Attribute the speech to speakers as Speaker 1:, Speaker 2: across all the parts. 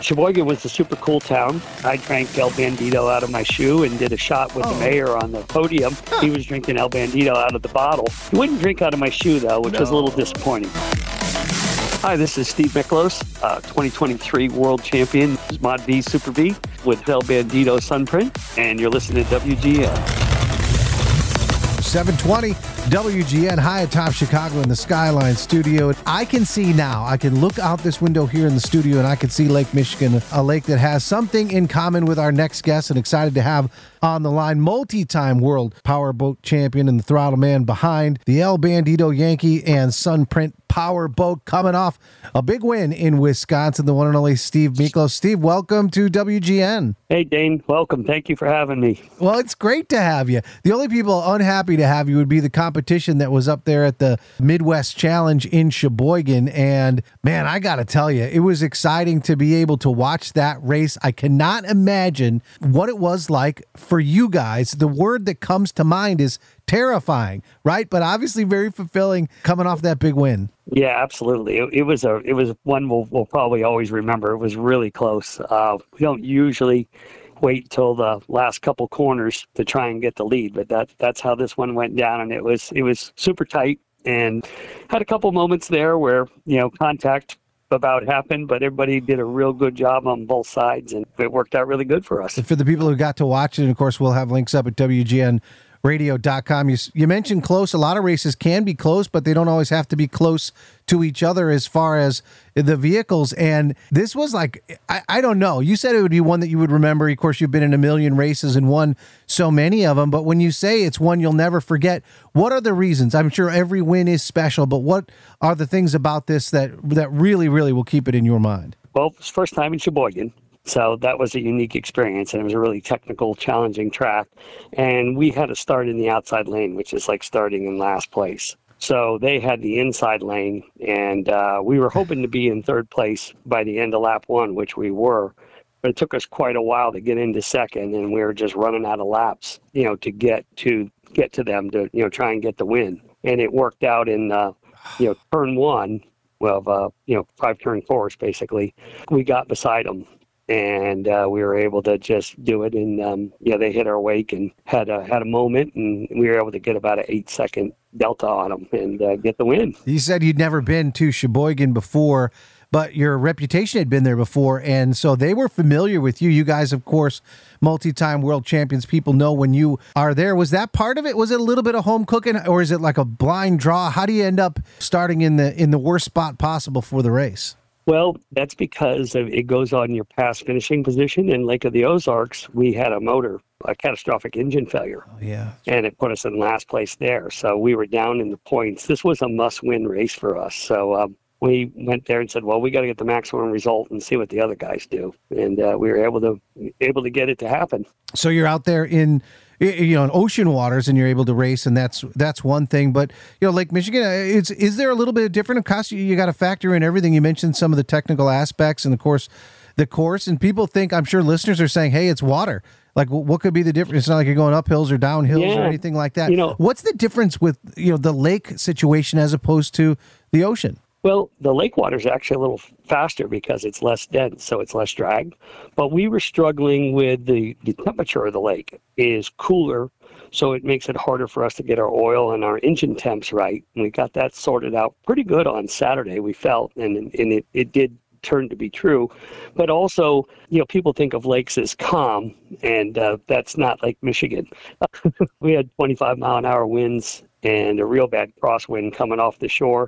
Speaker 1: Sheboygan was a super cool town. I drank El Bandito out of my shoe and did a shot with the mayor on the podium. He was drinking El Bandito out of the bottle. He wouldn't drink out of my shoe, though, which was a little disappointing. Hi, this is Steve Miklos, 2023 world champion, Mod V Super V with El Bandito Sunprint, and you're listening to WGN.
Speaker 2: 720 WGN high atop Chicago in the Skyline studio. I can see now, I can look out this window here in the studio and I can see Lake Michigan, a lake that has something in common with our next guest, and excited to have on the line multi-time world powerboat champion and the throttle man behind the El Bandito Yankee and Sunprint powerboat, coming off a big win in Wisconsin, the one and only Steve Miklos. Steve, welcome to WGN.
Speaker 1: Hey, Dane. Welcome. Thank you for having me.
Speaker 2: Well, it's great to have you. The only people unhappy to have you would be the competition that was up there at the Midwest Challenge in Sheboygan. And man, I got to tell you, it was exciting to be able to watch that race. I cannot imagine what it was like for you guys. The word that comes to mind is terrifying, right? But obviously very fulfilling coming off that big win.
Speaker 1: Yeah, absolutely. It was one we'll probably always remember. It was really close. We don't usually wait till the last couple corners to try and get the lead, but that's how this one went down, and it was super tight, and had a couple moments there where contact about happened, but everybody did a real good job on both sides, and it worked out really good for us.
Speaker 2: For the people who got to watch it, and of course we'll have links up at WGNradio.com. You mentioned close. A lot of races can be close, but they don't always have to be close to each other as far as the vehicles. And this was like, I don't know. You said it would be one that you would remember. Of course, you've been in a million races and won so many of them. But when you say it's one you'll never forget, what are the reasons? I'm sure every win is special, but what are the things about this that really, really will keep it in your mind?
Speaker 1: Well, it was first time in Sheboygan. So that was a unique experience, and it was a really technical, challenging track. And we had to start in the outside lane, which is like starting in last place. So they had the inside lane, and we were hoping to be in third place by the end of lap one, which we were. But it took us quite a while to get into second, and we were just running out of laps, to get to them to, try and get the win. And it worked out in, turn one of, 5-turn course, basically. We got beside them. And we were able to just do it, and they hit our wake and had a moment, and we were able to get about an 8-second delta on them and get the win.
Speaker 2: You said you'd never been to Sheboygan before, but your reputation had been there before, and so they were familiar with you. You guys, of course, multi-time world champions. People know when you are there. Was that part of it? Was it a little bit of home cooking, or is it like a blind draw? How do you end up starting in the worst spot possible for the race?
Speaker 1: Well, that's because it goes on your past finishing position. In Lake of the Ozarks, we had a catastrophic engine failure.
Speaker 2: Oh, yeah.
Speaker 1: And it put us in last place there. So we were down in the points. This was a must-win race for us. So we went there and said, well, we got to get the maximum result and see what the other guys do. And we were able to get it to happen. So
Speaker 2: you're out there in ocean waters, and you're able to race, and that's one thing. But Lake Michigan, is there a little bit of different? Of course, you got to factor in everything. You mentioned some of the technical aspects, and of course, the course. And people think, I'm sure listeners are saying, "Hey, it's water." Like, what could be the difference? It's not like you're going up hills or down hills or anything like that. What's the difference with the lake situation as opposed to the ocean?
Speaker 1: Well, the lake water is actually a little faster because it's less dense, so it's less drag. But we were struggling with the temperature of the lake is cooler, so it makes it harder for us to get our oil and our engine temps right. And we got that sorted out pretty good on Saturday, we felt, and it did turn to be true. But also, people think of lakes as calm, and that's not Lake Michigan. We had 25-mile-an-hour winds and a real bad crosswind coming off the shore.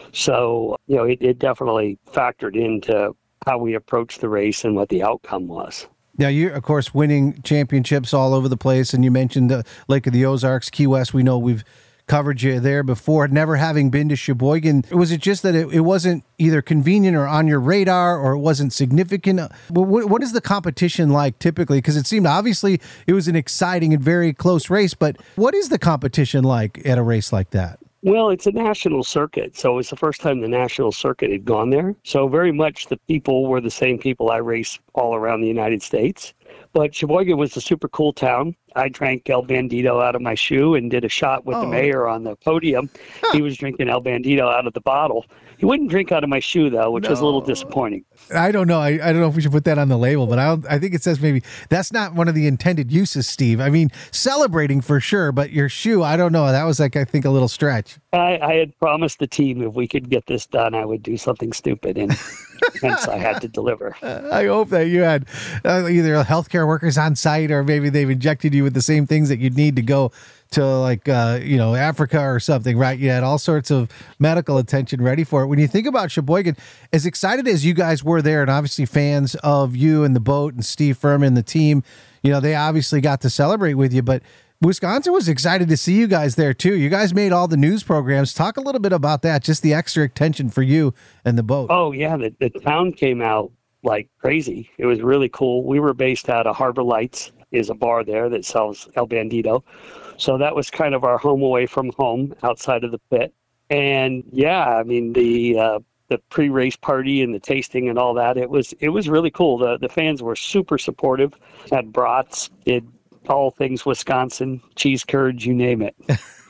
Speaker 1: So, it definitely factored into how we approached the race and what the outcome was.
Speaker 2: Now, you're, of course, winning championships all over the place, and you mentioned Lake of the Ozarks, Key West. We know we've covered you there before. Never having been to Sheboygan, was it just that it wasn't either convenient or on your radar, or it wasn't significant? What is the competition like typically? Because it seemed obviously it was an exciting and very close race, but what is the competition like at a race like that?
Speaker 1: Well, it's a national circuit, so it's the first time the national circuit had gone there. So very much the people were the same people I race all around the United States. But Sheboygan was a super cool town. I drank El Bandito out of my shoe and did a shot with the mayor on the podium. He was drinking El Bandito out of the bottle. He wouldn't drink out of my shoe, though, which was a little disappointing.
Speaker 2: I don't know. I don't know if we should put that on the label, but I think it says maybe that's not one of the intended uses, Steve. I mean, celebrating for sure, but your shoe, I don't know. That was like, I think, a little stretch.
Speaker 1: I had promised the team if we could get this done, I would do something stupid, and hence I had to deliver.
Speaker 2: I hope that you had either healthcare workers on site, or maybe they've injected you with the same things that you'd need to go to, like, Africa or something, right? You had all sorts of medical attention ready for it. When you think about Sheboygan, as excited as you guys were there, and obviously fans of you and the boat and Steve Furman, the team, they obviously got to celebrate with you, but Wisconsin was excited to see you guys there too. You guys made all the news programs. Talk a little bit about that, just the extra attention for you and the boat.
Speaker 1: Oh, yeah. The town came out like crazy. It was really cool. We were based out of Harbor Lights, is a bar there that sells El Bandito. So that was kind of our home away from home outside of the pit. And yeah, I mean, the pre-race party and the tasting and all that, it was really cool. The fans were super supportive, had brats, did all things Wisconsin, cheese curds, you name it.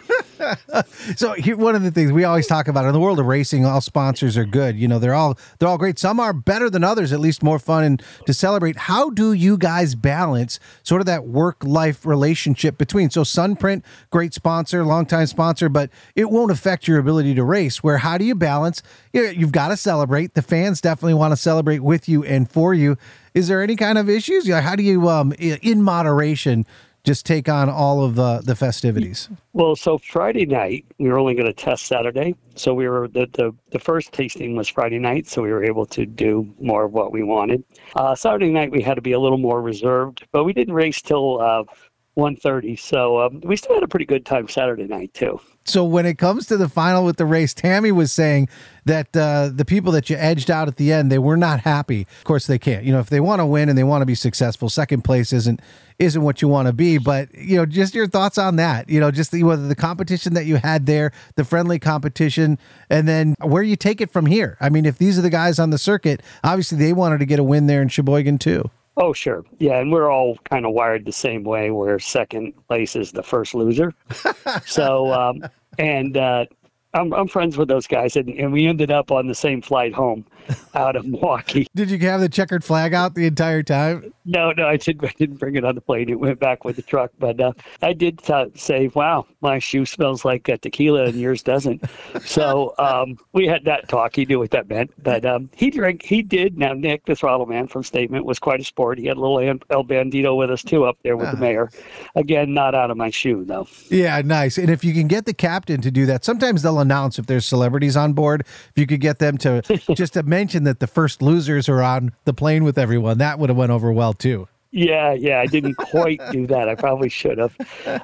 Speaker 2: So here, one of the things we always talk about in the world of racing, all sponsors are good. They're all great. Some are better than others, at least more fun and to celebrate. How do you guys balance sort of that work-life relationship between? So Sunprint, great sponsor, longtime sponsor, but it won't affect your ability to race. Where how do you balance? You've got to celebrate. The fans definitely want to celebrate with you and for you. Is there any kind of issues? How do you, in moderation, just take on all of the festivities?
Speaker 1: Well, so Friday night, we were only going to test Saturday. So we were the first tasting was Friday night, so we were able to do more of what we wanted. Saturday night, we had to be a little more reserved, but we didn't race till 1:30. So we still had a pretty good time Saturday night, too.
Speaker 2: So when it comes to the final with the race, Tammy was saying that the people that you edged out at the end, they were not happy. Of course, they can't. If they want to win and they want to be successful, second place isn't what you want to be. But, just your thoughts on that, just whether the competition that you had there, the friendly competition, and then where you take it from here. I mean, if these are the guys on the circuit, obviously they wanted to get a win there in Sheboygan too.
Speaker 1: Oh, sure. Yeah, and we're all kind of wired the same way, where second place is the first loser. So, I'm friends with those guys, and we ended up on the same flight home out of Milwaukee.
Speaker 2: Did you have the checkered flag out the entire time?
Speaker 1: No, I didn't bring it on the plane. It went back with the truck. But I did say, wow, my shoe smells like tequila and yours doesn't. So we had that talk. He knew what that meant. But he did. Now, Nick, the throttle man from Statement, was quite a sport. He had a little El Bandito with us, too, up there with the mayor. Again, not out of my shoe, though.
Speaker 2: Yeah, nice. And if you can get the captain to do that, sometimes they'll announce if there's celebrities on board. If you could get them to just to mention that the first losers are on the plane with everyone, that would have went over well too.
Speaker 1: Yeah, I didn't quite do that. I probably should have.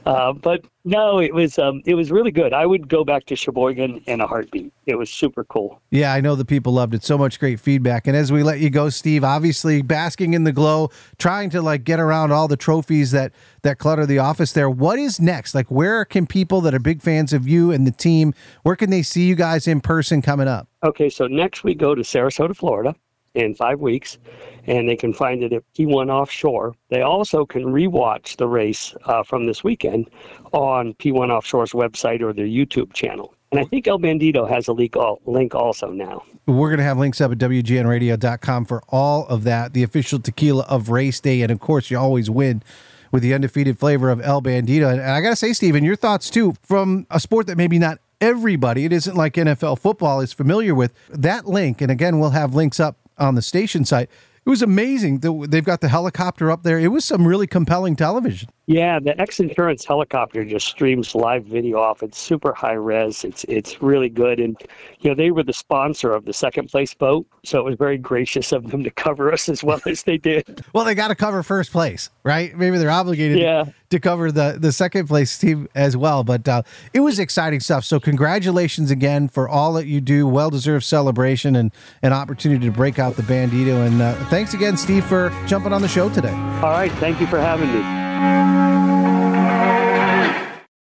Speaker 1: But no, it was really good. I would go back to Sheboygan in a heartbeat. It was super cool.
Speaker 2: Yeah, I know the people loved it. So much great feedback. And as we let you go, Steve, obviously basking in the glow, trying to get around all the trophies that clutter the office there. What is next? Where can people that are big fans of you and the team, where can they see you guys in person coming up?
Speaker 1: Okay, so next we go to Sarasota, Florida in 5 weeks, and they can find it at P1 Offshore. They also can rewatch the race from this weekend on P1 Offshore's website or their YouTube channel. And I think El Bandito has a link also now.
Speaker 2: We're going to have links up at WGNradio.com for all of that, the official tequila of race day. And, of course, you always win with the undefeated flavor of El Bandito. And I got to say, Steven, your thoughts, too, from a sport that maybe not everybody, it isn't like NFL football, is familiar with, that link. And, again, we'll have links up on the station site. It was amazing. They've got the helicopter up there. It was some really compelling television.
Speaker 1: Yeah, the X Insurance helicopter just streams live video off. It's super high res. It's really good. And, they were the sponsor of the second place boat, so it was very gracious of them to cover us as well as they did.
Speaker 2: Well, they got to cover first place, right? Maybe they're obligated to cover the second place team as well. But it was exciting stuff. So congratulations again for all that you do. Well-deserved celebration and an opportunity to break out the Bandito. And thanks again, Steve, for jumping on the show today.
Speaker 1: All right. Thank you for having me.